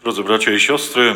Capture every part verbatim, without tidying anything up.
Drodzy bracia i siostry,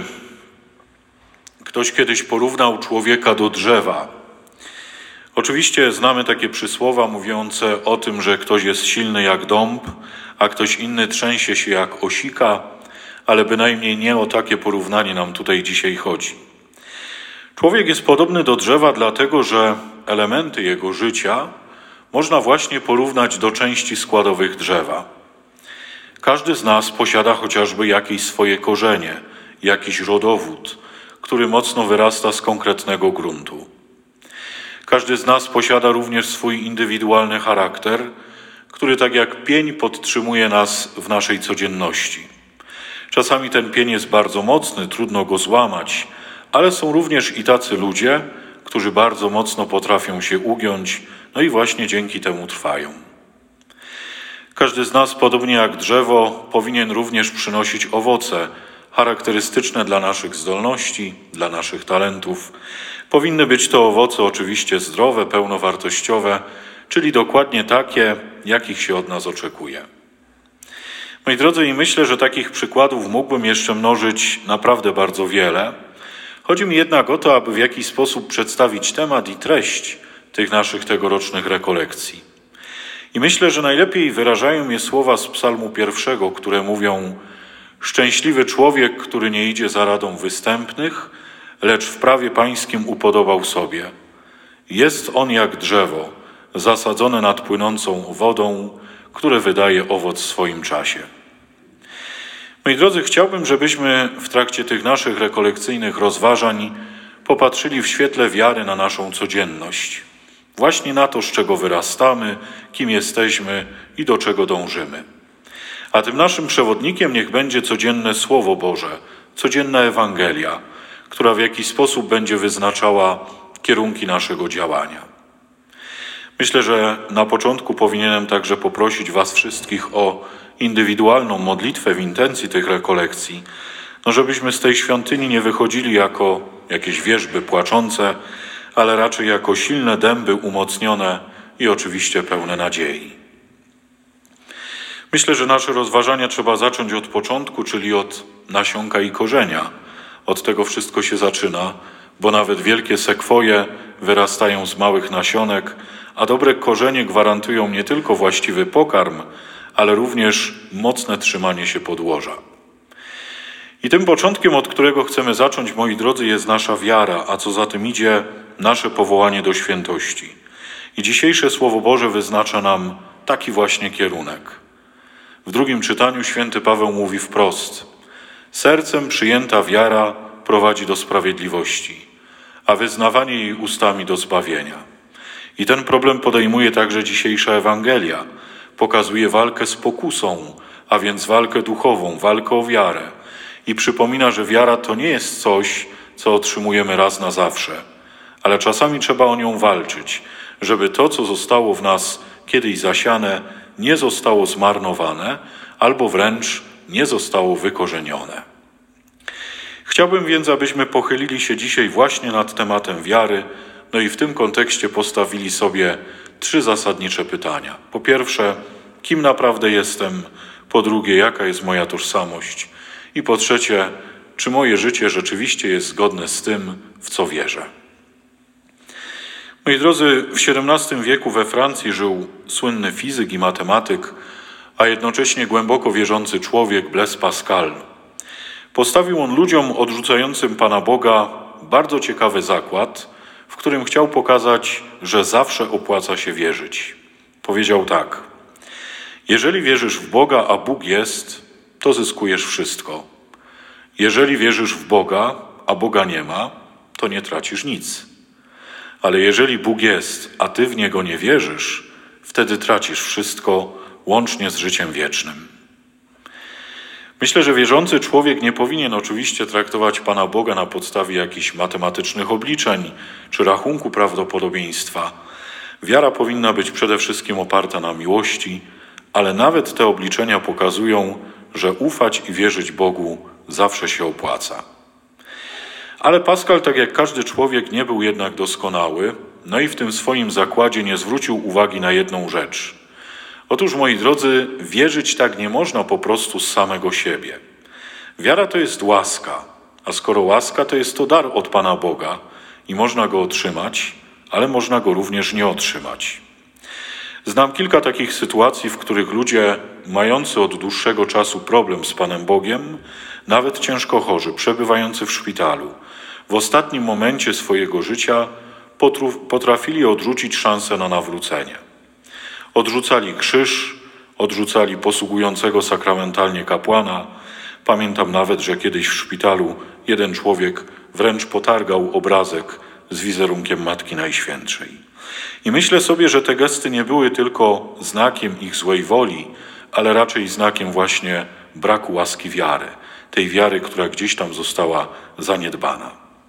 ktoś kiedyś porównał człowieka do drzewa. Oczywiście znamy takie przysłowa mówiące o tym, że ktoś jest silny jak dąb, a ktoś inny trzęsie się jak osika, ale bynajmniej nie o takie porównanie nam tutaj dzisiaj chodzi. Człowiek jest podobny do drzewa dlatego, że elementy jego życia można właśnie porównać do części składowych drzewa. Każdy z nas posiada chociażby jakieś swoje korzenie, jakiś rodowód, który mocno wyrasta z konkretnego gruntu. Każdy z nas posiada również swój indywidualny charakter, który tak jak pień podtrzymuje nas w naszej codzienności. Czasami ten pień jest bardzo mocny, trudno go złamać, ale są również i tacy ludzie, którzy bardzo mocno potrafią się ugiąć, no i właśnie dzięki temu trwają. Każdy z nas, podobnie jak drzewo, powinien również przynosić owoce charakterystyczne dla naszych zdolności, dla naszych talentów. Powinny być to owoce oczywiście zdrowe, pełnowartościowe, czyli dokładnie takie, jakich się od nas oczekuje. Moi drodzy, i myślę, że takich przykładów mógłbym jeszcze mnożyć naprawdę bardzo wiele. Chodzi mi jednak o to, aby w jakiś sposób przedstawić temat i treść tych naszych tegorocznych rekolekcji. I myślę, że najlepiej wyrażają je słowa z psalmu pierwszego, które mówią: szczęśliwy człowiek, który nie idzie za radą występnych, lecz w prawie pańskim upodobał sobie. Jest on jak drzewo, zasadzone nad płynącą wodą, które wydaje owoc w swoim czasie. Moi drodzy, chciałbym, żebyśmy w trakcie tych naszych rekolekcyjnych rozważań popatrzyli w świetle wiary na naszą codzienność. Właśnie na to, z czego wyrastamy, kim jesteśmy i do czego dążymy. A tym naszym przewodnikiem niech będzie codzienne Słowo Boże, codzienna Ewangelia, która w jakiś sposób będzie wyznaczała kierunki naszego działania. Myślę, że na początku powinienem także poprosić was wszystkich o indywidualną modlitwę w intencji tych rekolekcji, no żebyśmy z tej świątyni nie wychodzili jako jakieś wierzby płaczące, ale raczej jako silne dęby umocnione i oczywiście pełne nadziei. Myślę, że nasze rozważania trzeba zacząć od początku, czyli od nasionka i korzenia. Od tego wszystko się zaczyna, bo nawet wielkie sekwoje wyrastają z małych nasionek, a dobre korzenie gwarantują nie tylko właściwy pokarm, ale również mocne trzymanie się podłoża. I tym początkiem, od którego chcemy zacząć, moi drodzy, jest nasza wiara, a co za tym idzie, nasze powołanie do świętości. I dzisiejsze Słowo Boże wyznacza nam taki właśnie kierunek. W drugim czytaniu święty Paweł mówi wprost: sercem przyjęta wiara prowadzi do sprawiedliwości, a wyznawanie jej ustami do zbawienia. I ten problem podejmuje także dzisiejsza Ewangelia. Pokazuje walkę z pokusą, a więc walkę duchową, walkę o wiarę. I przypomina, że wiara to nie jest coś, co otrzymujemy raz na zawsze, ale czasami trzeba o nią walczyć, żeby to, co zostało w nas kiedyś zasiane, nie zostało zmarnowane, albo wręcz nie zostało wykorzenione. Chciałbym więc, abyśmy pochylili się dzisiaj właśnie nad tematem wiary, no i w tym kontekście postawili sobie trzy zasadnicze pytania. Po pierwsze, kim naprawdę jestem? Po drugie, jaka jest moja tożsamość? I po trzecie, czy moje życie rzeczywiście jest zgodne z tym, w co wierzę? Moi drodzy, w siedemnastym wieku we Francji żył słynny fizyk i matematyk, a jednocześnie głęboko wierzący człowiek Blaise Pascal. Postawił on ludziom odrzucającym Pana Boga bardzo ciekawy zakład, w którym chciał pokazać, że zawsze opłaca się wierzyć. Powiedział tak: jeżeli wierzysz w Boga, a Bóg jest, to zyskujesz wszystko. Jeżeli wierzysz w Boga, a Boga nie ma, to nie tracisz nic. Ale jeżeli Bóg jest, a ty w Niego nie wierzysz, wtedy tracisz wszystko, łącznie z życiem wiecznym. Myślę, że wierzący człowiek nie powinien oczywiście traktować Pana Boga na podstawie jakichś matematycznych obliczeń czy rachunku prawdopodobieństwa. Wiara powinna być przede wszystkim oparta na miłości, ale nawet te obliczenia pokazują, że ufać i wierzyć Bogu zawsze się opłaca. Ale Pascal, tak jak każdy człowiek, nie był jednak doskonały, no i w tym swoim zakładzie nie zwrócił uwagi na jedną rzecz. Otóż, moi drodzy, wierzyć tak nie można po prostu z samego siebie. Wiara to jest łaska, a skoro łaska, to jest to dar od Pana Boga i można go otrzymać, ale można go również nie otrzymać. Znam kilka takich sytuacji, w których ludzie mający od dłuższego czasu problem z Panem Bogiem, nawet ciężko chorzy, przebywający w szpitalu, w ostatnim momencie swojego życia potrafili odrzucić szansę na nawrócenie. Odrzucali krzyż, odrzucali posługującego sakramentalnie kapłana. Pamiętam nawet, że kiedyś w szpitalu jeden człowiek wręcz potargał obrazek z wizerunkiem Matki Najświętszej. I myślę sobie, że te gesty nie były tylko znakiem ich złej woli, ale raczej znakiem właśnie braku łaski wiary, tej wiary, która gdzieś tam została zaniedbana.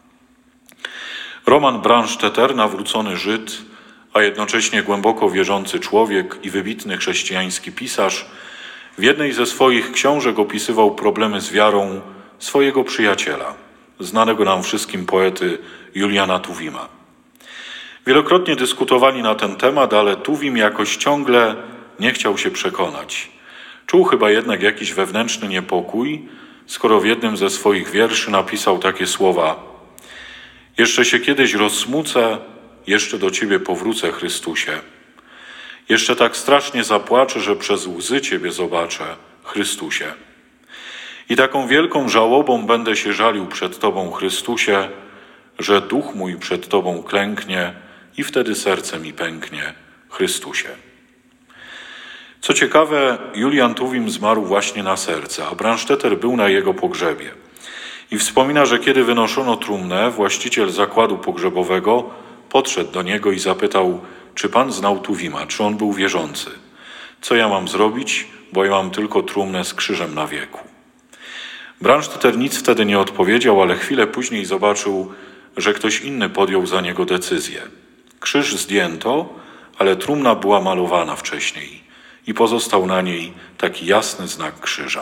Roman Brandstätter, nawrócony Żyd, a jednocześnie głęboko wierzący człowiek i wybitny chrześcijański pisarz, w jednej ze swoich książek opisywał problemy z wiarą swojego przyjaciela, znanego nam wszystkim poety Juliana Tuwima. Wielokrotnie dyskutowali na ten temat, ale Tuwim jakoś ciągle nie chciał się przekonać. Czuł chyba jednak jakiś wewnętrzny niepokój, skoro w jednym ze swoich wierszy napisał takie słowa: „Jeszcze się kiedyś rozsmucę, jeszcze do Ciebie powrócę, Chrystusie. Jeszcze tak strasznie zapłaczę, że przez łzy Ciebie zobaczę, Chrystusie. I taką wielką żałobą będę się żalił przed Tobą, Chrystusie, że duch mój przed Tobą klęknie i wtedy serce mi pęknie, Chrystusie”. Co ciekawe, Julian Tuwim zmarł właśnie na serce, a Brandstätter był na jego pogrzebie. I wspomina, że kiedy wynoszono trumnę, właściciel zakładu pogrzebowego podszedł do niego i zapytał, czy pan znał Tuwima, czy on był wierzący. Co ja mam zrobić, bo ja mam tylko trumnę z krzyżem na wieku. Brandstätter nic wtedy nie odpowiedział, ale chwilę później zobaczył, że ktoś inny podjął za niego decyzję. Krzyż zdjęto, ale trumna była malowana wcześniej i pozostał na niej taki jasny znak krzyża.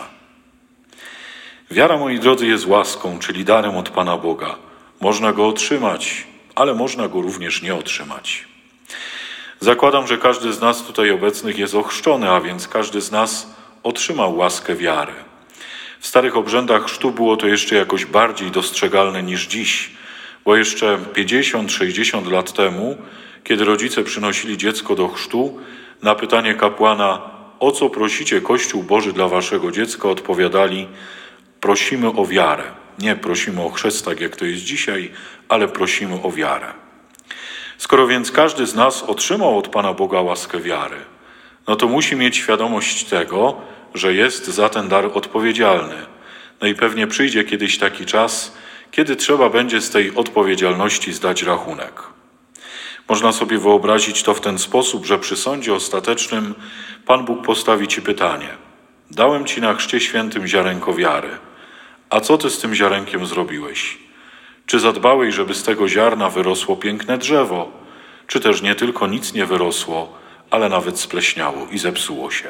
Wiara, moi drodzy, jest łaską, czyli darem od Pana Boga. Można go otrzymać, ale można go również nie otrzymać. Zakładam, że każdy z nas tutaj obecnych jest ochrzczony, a więc każdy z nas otrzymał łaskę wiary. W starych obrzędach chrztu było to jeszcze jakoś bardziej dostrzegalne niż dziś, bo jeszcze pięćdziesiąt sześćdziesiąt lat temu, kiedy rodzice przynosili dziecko do chrztu, na pytanie kapłana, o co prosicie Kościół Boży dla waszego dziecka, odpowiadali, prosimy o wiarę. Nie prosimy o chrzest, tak jak to jest dzisiaj, ale prosimy o wiarę. Skoro więc każdy z nas otrzymał od Pana Boga łaskę wiary, no to musi mieć świadomość tego, że jest za ten dar odpowiedzialny. No i pewnie przyjdzie kiedyś taki czas, kiedy trzeba będzie z tej odpowiedzialności zdać rachunek. Można sobie wyobrazić to w ten sposób, że przy sądzie ostatecznym Pan Bóg postawi ci pytanie. Dałem ci na chrzcie świętym ziarenko wiary. A co ty z tym ziarenkiem zrobiłeś? Czy zadbałeś, żeby z tego ziarna wyrosło piękne drzewo? Czy też nie tylko nic nie wyrosło, ale nawet spleśniało i zepsuło się?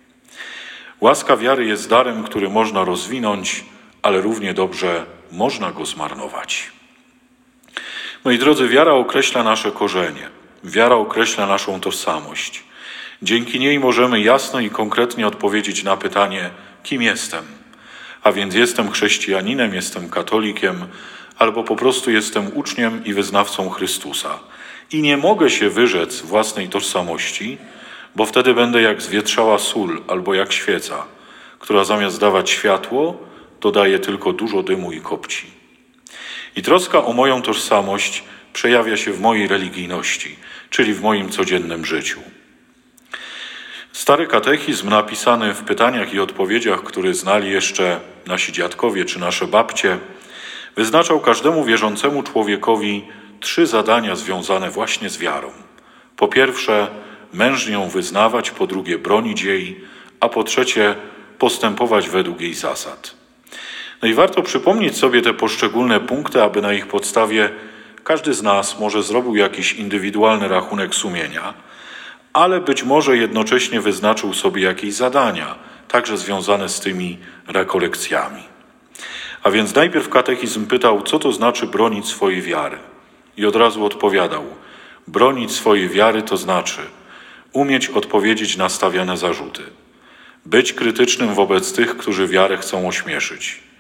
Łaska wiary jest darem, który można rozwinąć, ale równie dobrze można go zmarnować. Moi drodzy, wiara określa nasze korzenie. Wiara określa naszą tożsamość. Dzięki niej możemy jasno i konkretnie odpowiedzieć na pytanie, kim jestem. A więc jestem chrześcijaninem, jestem katolikiem, albo po prostu jestem uczniem i wyznawcą Chrystusa. I nie mogę się wyrzec własnej tożsamości, bo wtedy będę jak zwietrzała sól albo jak świeca, która zamiast dawać światło, to daje tylko dużo dymu i kopci. I troska o moją tożsamość przejawia się w mojej religijności, czyli w moim codziennym życiu. Stary katechizm napisany w pytaniach i odpowiedziach, które znali jeszcze nasi dziadkowie czy nasze babcie, wyznaczał każdemu wierzącemu człowiekowi trzy zadania związane właśnie z wiarą. Po pierwsze, mężnie ją wyznawać, po drugie, bronić jej, a po trzecie, postępować według jej zasad. No i warto przypomnieć sobie te poszczególne punkty, aby na ich podstawie każdy z nas może zrobił jakiś indywidualny rachunek sumienia, ale być może jednocześnie wyznaczył sobie jakieś zadania, także związane z tymi rekolekcjami. A więc najpierw katechizm pytał, co to znaczy bronić swojej wiary. I od razu odpowiadał, bronić swojej wiary to znaczy umieć odpowiedzieć na stawiane zarzuty, być krytycznym wobec tych, którzy wiarę chcą ośmieszyć,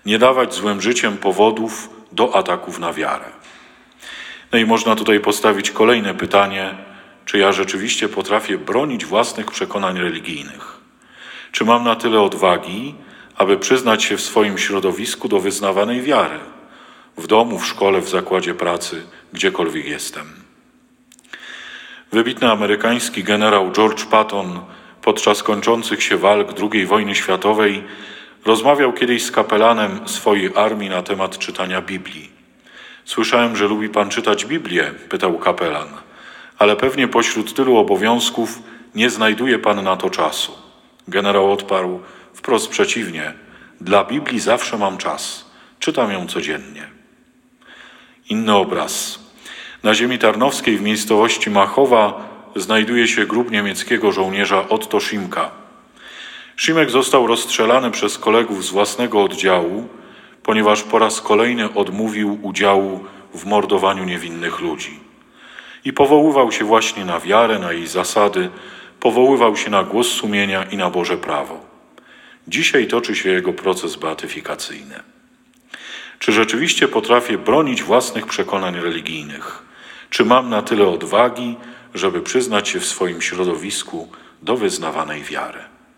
Nie dawać złym życiem powodów do ataków na wiarę. No i można tutaj postawić kolejne pytanie, czy ja rzeczywiście potrafię bronić własnych przekonań religijnych? Czy mam na tyle odwagi, aby przyznać się w swoim środowisku do wyznawanej wiary? W domu, w szkole, w zakładzie pracy, gdziekolwiek jestem. Wybitny amerykański generał George Patton podczas kończących się walk drugiej wojny światowej rozmawiał kiedyś z kapelanem swojej armii na temat czytania Biblii. Słyszałem, że lubi pan czytać Biblię, pytał kapelan, ale pewnie pośród tylu obowiązków nie znajduje pan na to czasu. Generał odparł, wprost przeciwnie, dla Biblii zawsze mam czas, czytam ją codziennie. Inny obraz. Na ziemi tarnowskiej w miejscowości Machowa znajduje się grób niemieckiego żołnierza Otto Szymka. Szymek został rozstrzelany przez kolegów z własnego oddziału, ponieważ po raz kolejny odmówił udziału w mordowaniu niewinnych ludzi. I powoływał się właśnie na wiarę, na jej zasady, powoływał się na głos sumienia i na Boże prawo. Dzisiaj toczy się jego proces beatyfikacyjny. Czy rzeczywiście potrafię bronić własnych przekonań religijnych? Czy mam na tyle odwagi, żeby przyznać się w swoim środowisku do wyznawanej wiary?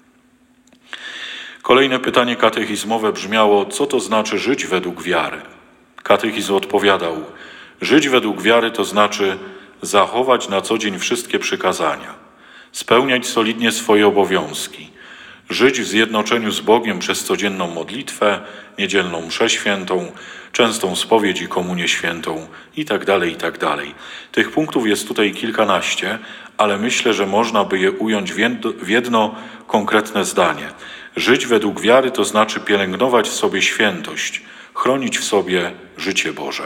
Kolejne pytanie katechizmowe brzmiało, co to znaczy żyć według wiary? Katechizm odpowiadał, żyć według wiary to znaczy zachować na co dzień wszystkie przykazania, spełniać solidnie swoje obowiązki, żyć w zjednoczeniu z Bogiem przez codzienną modlitwę, niedzielną mszę świętą, częstą spowiedź i komunię świętą itd., itd. Tych punktów jest tutaj kilkanaście, ale myślę, że można by je ująć w jedno konkretne zdanie. Żyć według wiary to znaczy pielęgnować w sobie świętość, chronić w sobie życie Boże.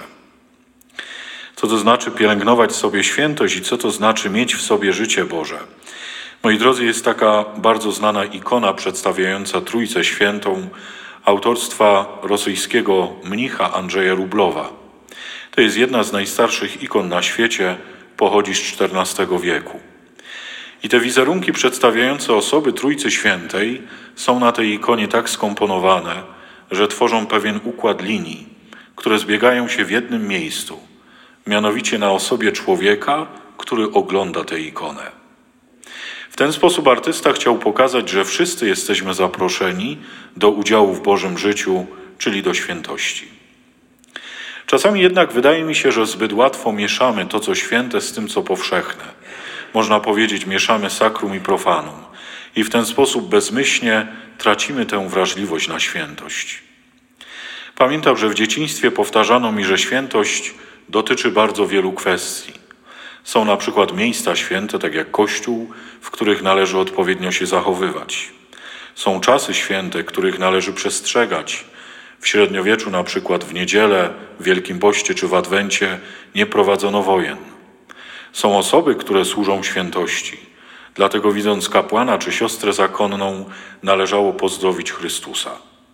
Co to znaczy pielęgnować w sobie świętość i co to znaczy mieć w sobie życie Boże? Moi drodzy, jest taka bardzo znana ikona przedstawiająca Trójcę Świętą autorstwa rosyjskiego mnicha Andrzeja Rublowa. To jest jedna z najstarszych ikon na świecie, pochodzi z czternastego wieku. I te wizerunki przedstawiające osoby Trójcy Świętej są na tej ikonie tak skomponowane, że tworzą pewien układ linii, które zbiegają się w jednym miejscu, mianowicie na osobie człowieka, który ogląda tę ikonę. W ten sposób artysta chciał pokazać, że wszyscy jesteśmy zaproszeni do udziału w Bożym życiu, czyli do świętości. Czasami jednak wydaje mi się, że zbyt łatwo mieszamy to, co święte, z tym, co powszechne. Można powiedzieć, mieszamy sakrum i profanum i w ten sposób bezmyślnie tracimy tę wrażliwość na świętość. Pamiętam, że w dzieciństwie powtarzano mi, że świętość dotyczy bardzo wielu kwestii. Są na przykład miejsca święte, tak jak Kościół, w których należy odpowiednio się zachowywać. Są czasy święte, których należy przestrzegać. W średniowieczu, na przykład w niedzielę, w Wielkim Poście czy w Adwencie, nie prowadzono wojen. Są osoby, które służą świętości. Dlatego widząc kapłana czy siostrę zakonną, należało pozdrowić Chrystusa.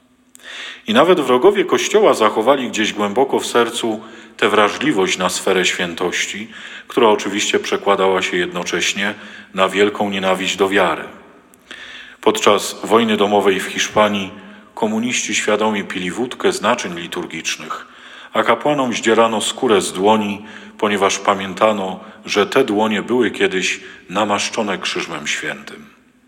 I nawet wrogowie Kościoła zachowali gdzieś głęboko w sercu tę wrażliwość na sferę świętości, która oczywiście przekładała się jednocześnie na wielką nienawiść do wiary. Podczas wojny domowej w Hiszpanii komuniści świadomie pili wódkę z naczyń liturgicznych, a kapłanom zdzierano skórę z dłoni, ponieważ pamiętano, że te dłonie były kiedyś namaszczone Krzyżem Świętym.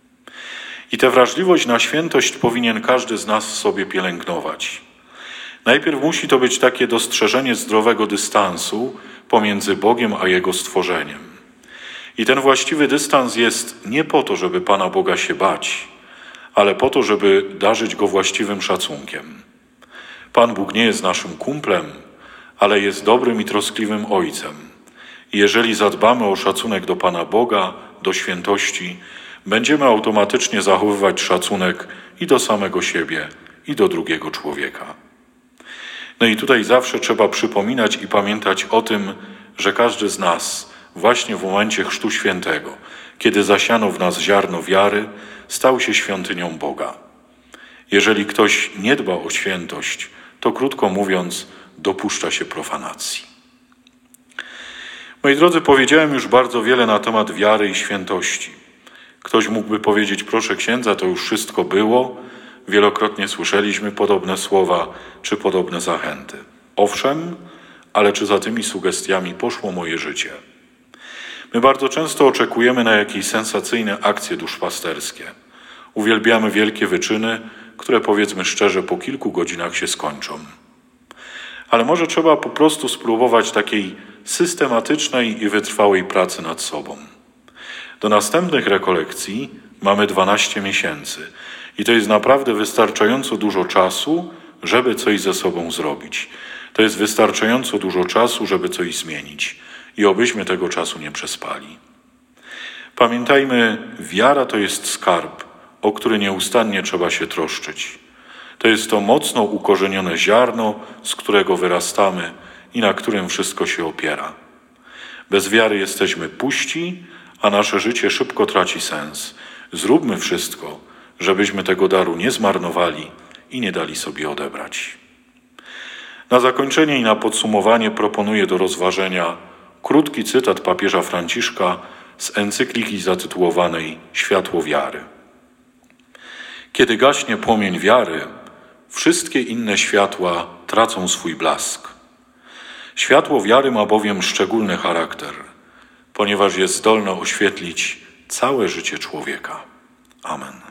I tę wrażliwość na świętość powinien każdy z nas w sobie pielęgnować. Najpierw musi to być takie dostrzeżenie zdrowego dystansu pomiędzy Bogiem a Jego stworzeniem. I ten właściwy dystans jest nie po to, żeby Pana Boga się bać, ale po to, żeby darzyć Go właściwym szacunkiem. Pan Bóg nie jest naszym kumplem, ale jest dobrym i troskliwym Ojcem. I jeżeli zadbamy o szacunek do Pana Boga, do świętości, będziemy automatycznie zachowywać szacunek i do samego siebie, i do drugiego człowieka. No i tutaj zawsze trzeba przypominać i pamiętać o tym, że każdy z nas właśnie w momencie Chrztu Świętego, kiedy zasiano w nas ziarno wiary, stał się świątynią Boga. Jeżeli ktoś nie dba o świętość, to krótko mówiąc, dopuszcza się profanacji. Moi drodzy, powiedziałem już bardzo wiele na temat wiary i świętości. Ktoś mógłby powiedzieć, proszę księdza, to już wszystko było, wielokrotnie słyszeliśmy podobne słowa czy podobne zachęty. Owszem, ale czy za tymi sugestiami poszło moje życie? My bardzo często oczekujemy na jakieś sensacyjne akcje duszpasterskie. Uwielbiamy wielkie wyczyny, które powiedzmy szczerze po kilku godzinach się skończą. Ale może trzeba po prostu spróbować takiej systematycznej i wytrwałej pracy nad sobą. Do następnych rekolekcji mamy dwanaście miesięcy i to jest naprawdę wystarczająco dużo czasu, żeby coś ze sobą zrobić. To jest wystarczająco dużo czasu, żeby coś zmienić i obyśmy tego czasu nie przespali. Pamiętajmy, wiara to jest skarb, o który nieustannie trzeba się troszczyć. To jest to mocno ukorzenione ziarno, z którego wyrastamy i na którym wszystko się opiera. Bez wiary jesteśmy puści, a nasze życie szybko traci sens. Zróbmy wszystko, żebyśmy tego daru nie zmarnowali i nie dali sobie odebrać. Na zakończenie i na podsumowanie proponuję do rozważenia krótki cytat papieża Franciszka z encykliki zatytułowanej Światło wiary. Kiedy gaśnie płomień wiary, wszystkie inne światła tracą swój blask. Światło wiary ma bowiem szczególny charakter, ponieważ jest zdolne oświetlić całe życie człowieka. Amen.